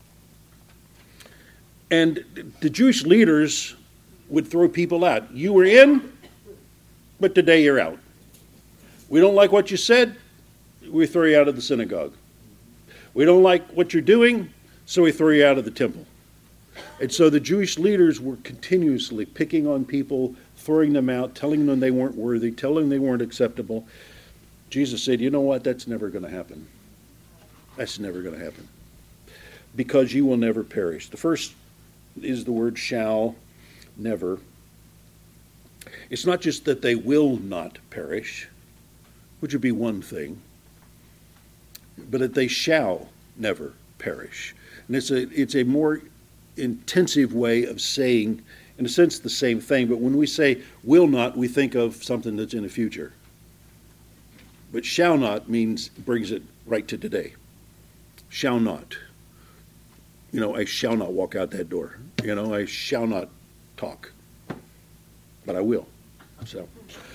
And the Jewish leaders would throw people out. You were in, but today you're out. We don't like what you said, we throw you out of the synagogue. We don't like what you're doing, so we throw you out of the temple. And so the Jewish leaders were continuously picking on people, throwing them out, telling them they weren't worthy, telling them they weren't acceptable. Jesus said, you know what, that's never going to happen. That's never going to happen. Because you will never perish. The first is the word shall, never. It's not just that they will not perish, which would be one thing, but that they shall never perish. And it's a it's a more intensive way of saying, in a sense, the same thing. But when we say will not, we think of something that's in the future. But shall not means brings it right to today. Shall not. You know, I shall not walk out that door. You know, I shall not talk. But I will. So,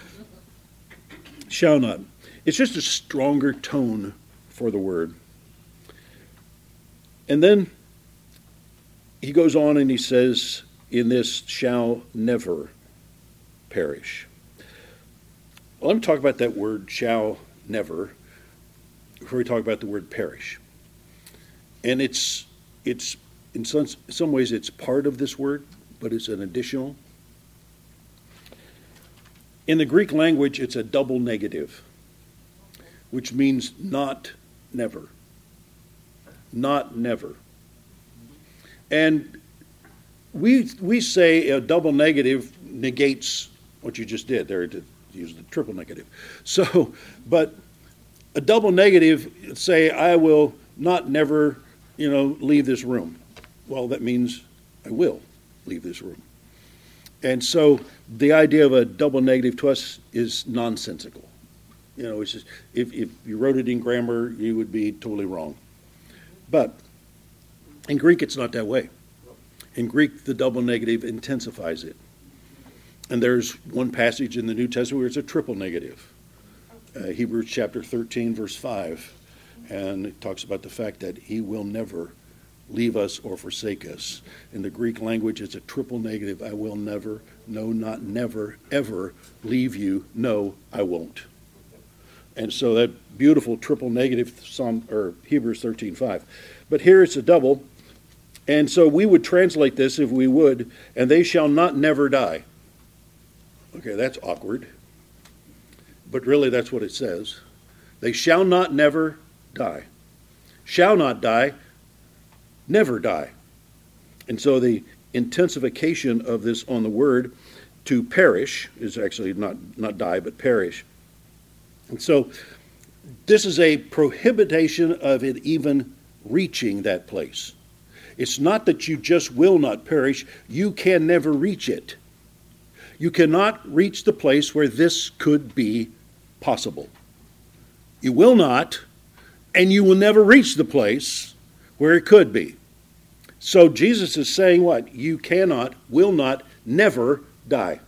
shall not. It's just a stronger tone for the word. And then he goes on and he says, in this shall never perish. Well, let me talk about that word shall never before we talk about the word perish. And it's it's in some, some ways it's part of this word, but it's an additional. In the Greek language, it's a double negative, which means not never. Not never. And we we say a double negative negates what you just did there to use the triple negative. So, but a double negative, say, I will not never, you know, leave this room. Well, that means I will leave this room. And so the idea of a double negative to us is nonsensical. You know, it's just, if, if you wrote it in grammar, you would be totally wrong. But in Greek, it's not that way. In Greek, the double negative intensifies it. And there's one passage in the New Testament where it's a triple negative. Uh, Hebrews chapter thirteen, verse five. And it talks about the fact that he will never leave us or forsake us. In the Greek language, it's a triple negative. I will never, no, not never, ever leave you. No, I won't. And so that beautiful triple negative, Psalm or Hebrews thirteen five. But here it's a double. And so we would translate this if we would, and they shall not never die. Okay, that's awkward. But really that's what it says. They shall not never die. Shall not die, never die. And so the intensification of this on the word to perish is actually not, not die, but perish. And so this is a prohibition of it even reaching that place. It's not that you just will not perish, you can never reach it. You cannot reach the place where this could be possible. You will not, and you will never reach the place where it could be. So Jesus is saying what? You cannot, will not, never die.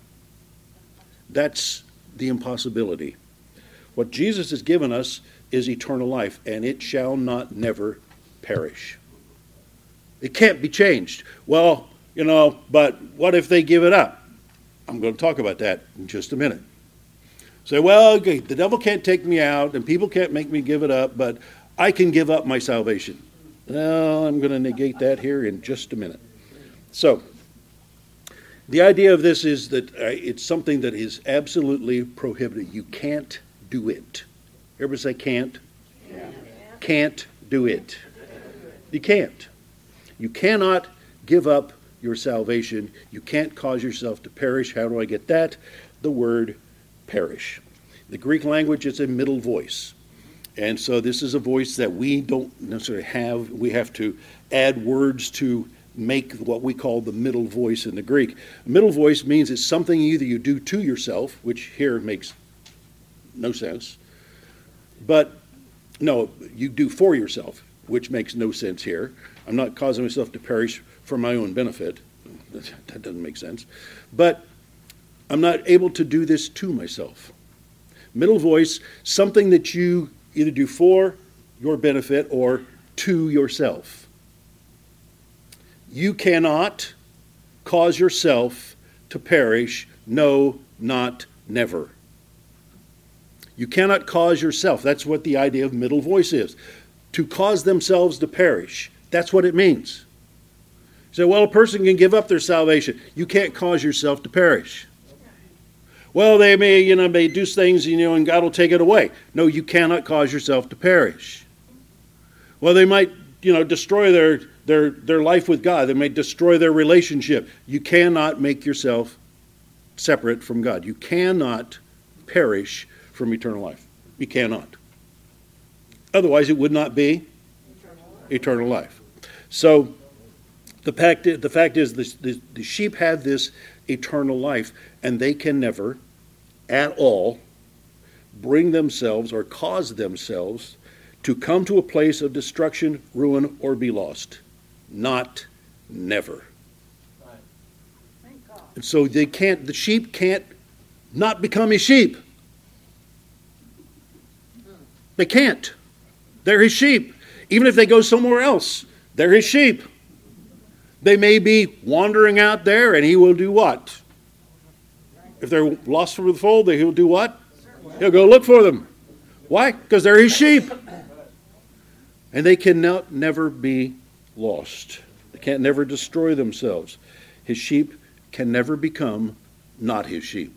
That's the impossibility. What Jesus has given us is eternal life, and it shall not never perish. It can't be changed. Well, you know, but what if they give it up? I'm going to talk about that in just a minute. Say, well, okay, the devil can't take me out, and people can't make me give it up, but I can give up my salvation. Well, I'm going to negate that here in just a minute. So, the idea of this is that uh, it's something that is absolutely prohibited. You can't do it. Everybody say can't? Yeah. Can't do it. You can't. You cannot give up your salvation. You can't cause yourself to perish. How do I get that? The word perish. The Greek language is a middle voice. And so this is a voice that we don't necessarily have. We have to add words to make what we call the middle voice in the Greek. Middle voice means it's something either you do to yourself, which here makes no sense, but no, you do for yourself, which makes no sense here. I'm not causing myself to perish for my own benefit. That doesn't make sense. But I'm not able to do this to myself. Middle voice, something that you either do for your benefit or to yourself. You cannot cause yourself to perish. No, not never. You cannot cause yourself. That's what the idea of middle voice is. To cause themselves to perish. That's what it means. You say, well, a person can give up their salvation. You can't cause yourself to perish. Well, they may, you know, may do things, you know, and God will take it away. No, you cannot cause yourself to perish. Well, they might, you know, destroy their, their, their life with God. They may destroy their relationship. You cannot make yourself separate from God. You cannot perish from eternal life. You cannot. Otherwise, it would not be eternal life. Eternal life. So, the fact, the fact is, the, the, the sheep have this eternal life, and they can never, at all, bring themselves or cause themselves to come to a place of destruction, ruin, or be lost. Not never. Right. Thank God. And so they can't, the sheep can't not become a sheep. They can't. They're his sheep. Even if they go somewhere else, they're his sheep. They may be wandering out there, and he will do what? If they're lost from the fold, he'll do what? He'll go look for them. Why? Because they're his sheep. And they can no, never be lost. They can't never destroy themselves. His sheep can never become not his sheep.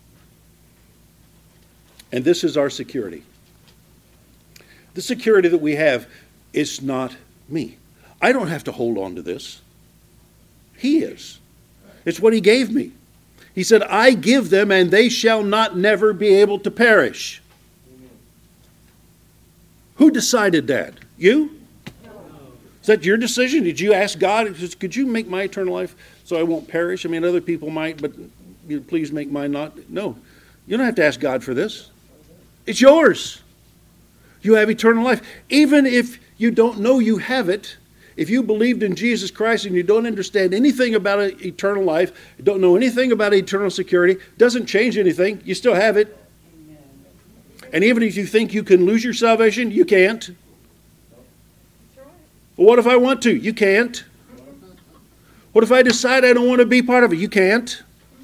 And this is our security. The security that we have is not me. I don't have to hold on to this. He is. It's what he gave me. He said, I give them, and they shall not never be able to perish. Amen. Who decided that? You? No. Is that your decision? Did you ask God, could you make my eternal life so I won't perish? I mean, other people might, but please make mine not. No. You don't have to ask God for this. It's yours. You have eternal life. Even if you don't know you have it, if you believed in Jesus Christ and you don't understand anything about eternal life, don't know anything about eternal security, doesn't change anything, you still have it. Amen. And even if you think you can lose your salvation, you can't. Well, what if I want to? You can't. What if I decide I don't want to be part of it? You can't.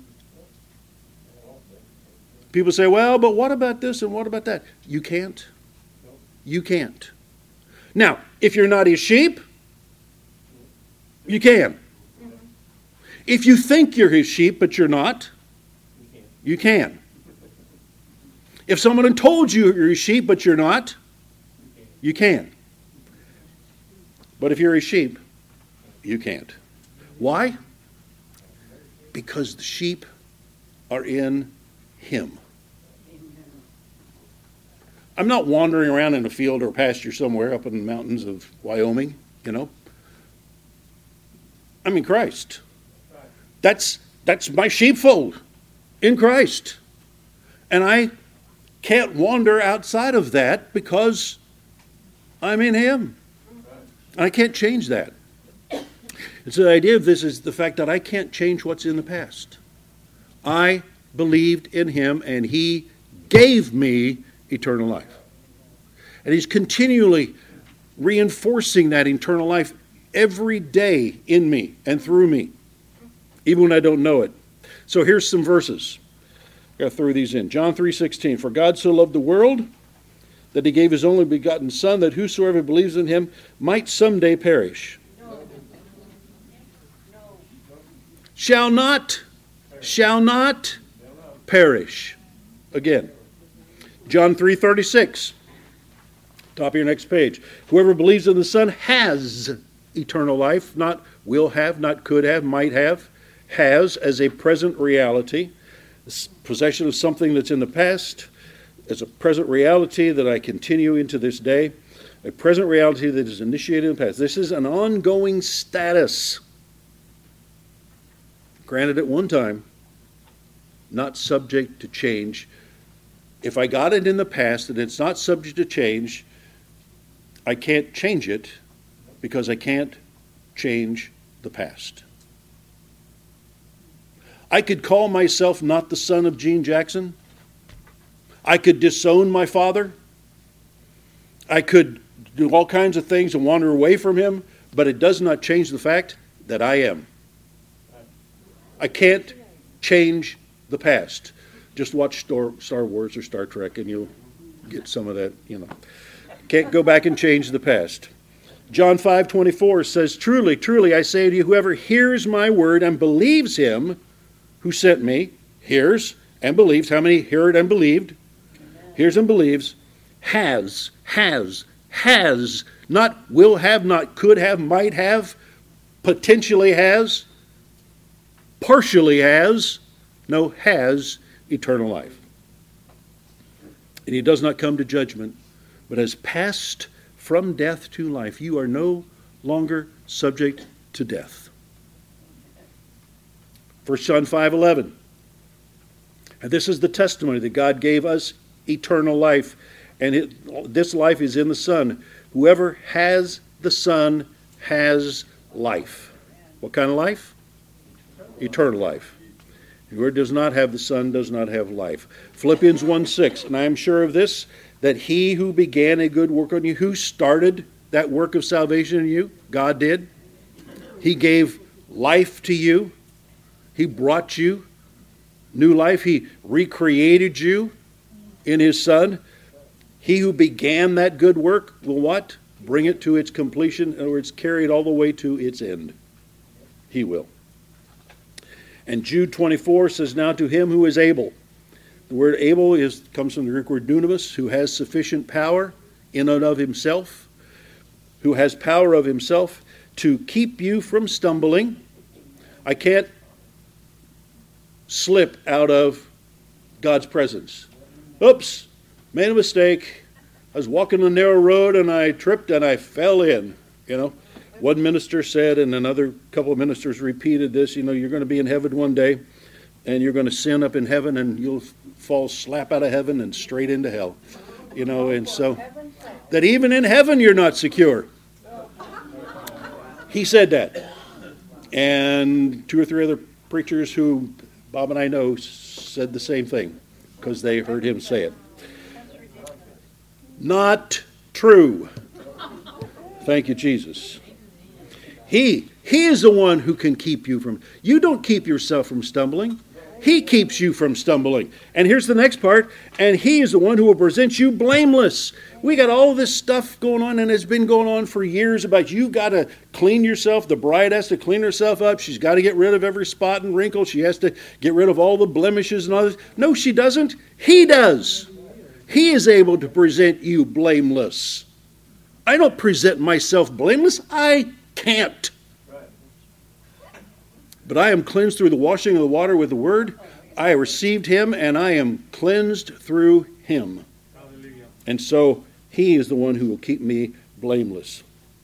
People say, well, but what about this and what about that? You can't. You can't. Now, if you're not his sheep, you can. If you think you're his sheep, but you're not, you can. If someone had told you you're his sheep, but you're not, you can. But if you're his sheep, you can't. Why? Because the sheep are in him. I'm not wandering around in a field or pasture somewhere up in the mountains of Wyoming, you know. I'm in Christ. That's that's my sheepfold in Christ. And I can't wander outside of that because I'm in him. And I can't change that. And so the idea of this is the fact that I can't change what's in the past. I believed in him and he gave me eternal life. And he's continually reinforcing that eternal life every day in me and through me, even when I don't know it. So here's some verses. I got to throw these in. John three sixteen. For God so loved the world that he gave his only begotten Son, that whosoever believes in him might someday perish. No. No. Shall not, shall not perish. Again. John three thirty-six. Top of your next page. Whoever believes in the Son has eternal life, not will have, not could have, might have, has as a present reality, possession of something that's in the past, as a present reality that I continue into this day, a present reality that is initiated in the past. This is an ongoing status. Granted at one time, not subject to change. If I got it in the past and it's not subject to change, I can't change it because I can't change the past. I could call myself not the son of Gene Jackson. I could disown my father. I could do all kinds of things and wander away from him, but it does not change the fact that I am. I can't change the past. Just watch Star Wars or Star Trek and you'll get some of that, you know. Can't go back and change the past. John five twenty-four says, "Truly, truly, I say to you, whoever hears my word and believes him who sent me," hears and believes. How many heard and believed? Hears and believes. Has, has, has, not will have, not could have, might have, potentially has, partially has, no, has eternal life. And he does not come to judgment, but has passed from death to life. You are no longer subject to death. First John five eleven. And this is the testimony that God gave us eternal life. And it, this life is in the Son. Whoever has the Son has life. What kind of life? Eternal life. Whoever does not have the Son does not have life. Philippians one six. And I am sure of this, that he who began a good work on you, who started that work of salvation in you? God did. He gave life to you. He brought you new life. He recreated you in his Son. He who began that good work will what? Bring it to its completion. In other words, carry it all the way to its end. He will. And Jude twenty-four says, "Now to him who is able." The word able is comes from the Greek word dunamis, who has sufficient power in and of himself, who has power of himself to keep you from stumbling. I can't slip out of God's presence. Oops, made a mistake. I was walking the narrow road and I tripped and I fell in, you know. One minister said, and another couple of ministers repeated this, you know, you're going to be in heaven one day, and you're going to sin up in heaven, and you'll fall slap out of heaven and straight into hell. You know, and so, that even in heaven you're not secure. He said that. And two or three other preachers who Bob and I know said the same thing, because they heard him say it. Not true. Thank you, Jesus. He, he is the one who can keep you from, you don't keep yourself from stumbling. He keeps you from stumbling. And here's the next part, and he is the one who will present you blameless. We got all this stuff going on, and it's been going on for years about you've got to clean yourself. The bride has to clean herself up. She's got to get rid of every spot and wrinkle. She has to get rid of all the blemishes and others. No, she doesn't. He does. He is able to present you blameless. I don't present myself blameless. I can't. But I am cleansed through the washing of the water with the word. I received him, and I am cleansed through him. Hallelujah. And so he is the one who will keep me blameless.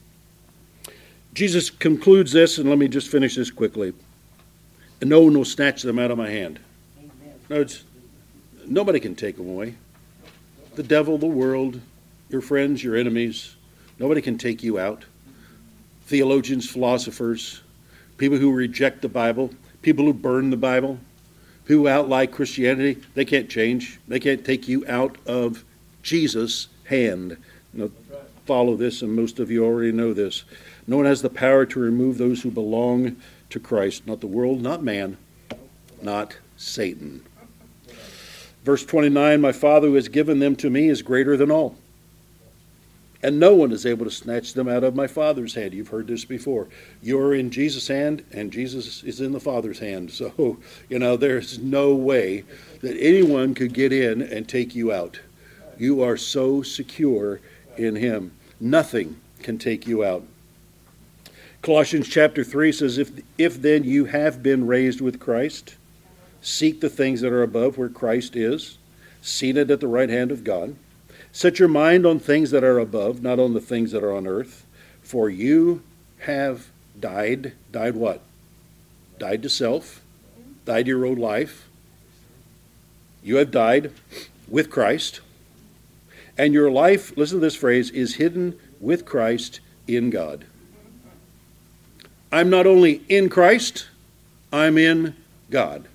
Jesus concludes this, and let me just finish this quickly. And no one will snatch them out of my hand. No, it's, nobody can take them away. The devil, the world, your friends, your enemies, nobody can take you out. Theologians, philosophers, people who reject the Bible, people who burn the Bible, people who outlie Christianity, they can't change. They can't take you out of Jesus' hand. You know, follow this, and most of you already know this. No one has the power to remove those who belong to Christ. Not the world, not man, not Satan. Verse twenty-nine, my Father who has given them to me is greater than all. And no one is able to snatch them out of my Father's hand. You've heard this before. You're in Jesus' hand, and Jesus is in the Father's hand. So, you know, there's no way that anyone could get in and take you out. You are so secure in him. Nothing can take you out. Colossians chapter three says, if, if then you have been raised with Christ, seek the things that are above where Christ is, seated at the right hand of God. Set your mind on things that are above, not on the things that are on earth. For you have died. Died what? Died to self. Died to your old life. You have died with Christ. And your life, listen to this phrase, is hidden with Christ in God. I'm not only in Christ, I'm in God.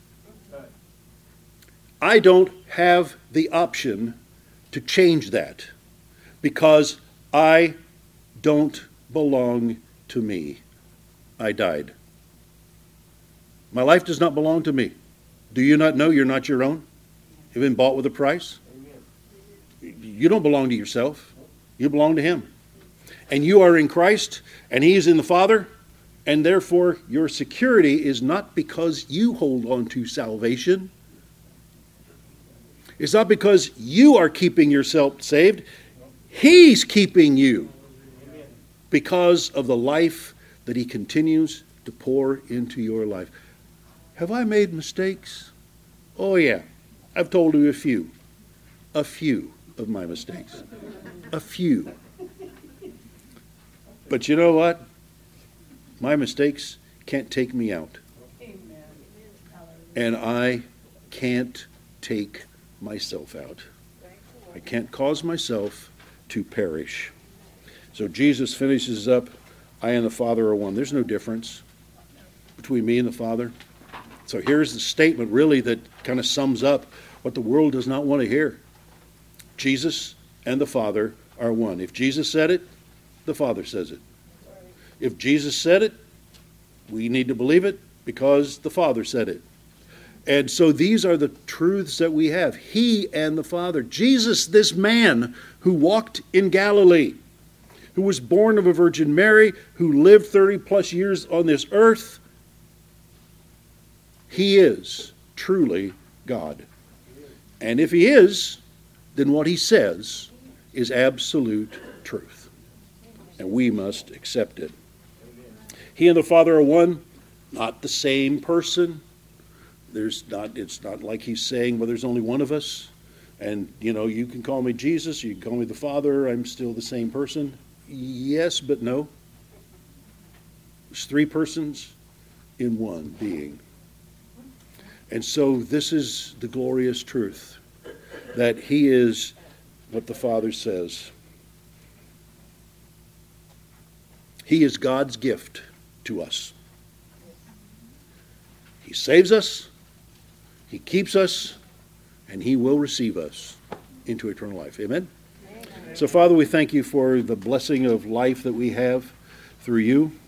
I don't have the option to change that because I don't belong to me. I died. My life does not belong to me. Do you not know you're not your own? You've been bought with a price. You don't belong to yourself. You belong to Him. And you are in Christ, and He is in the Father, and therefore your security is not because you hold on to salvation. It's not because you are keeping yourself saved. He's keeping you because of the life that He continues to pour into your life. Have I made mistakes? Oh yeah, I've told you a few. A few of my mistakes. A few. But you know what? My mistakes can't take me out. And I can't take myself out. I can't cause myself to perish. So Jesus finishes up, I and the Father are one. There's no difference between me and the Father. So here's the statement really that kind of sums up what the world does not want to hear. Jesus and the Father are one. If Jesus said it, the Father says it. If Jesus said it, we need to believe it because the Father said it. And so these are the truths that we have. He and the Father. Jesus, this man who walked in Galilee, who was born of a Virgin Mary, who lived thirty plus years on this earth, He is truly God. And if He is, then what He says is absolute truth. And we must accept it. He and the Father are one, not the same person. There's not, it's not like He's saying, well, there's only one of us. And, you know, you can call me Jesus, you can call me the Father, I'm still the same person. Yes, but no. There's three persons in one being. And so this is the glorious truth, that He is what the Father says. He is God's gift to us. He saves us, He keeps us, and He will receive us into eternal life. Amen? Amen. So, Father, we thank You for the blessing of life that we have through You.